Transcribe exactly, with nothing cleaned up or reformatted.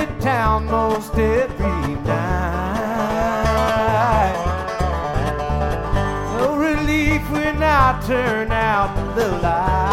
in town most every night. No relief when I turn out the light.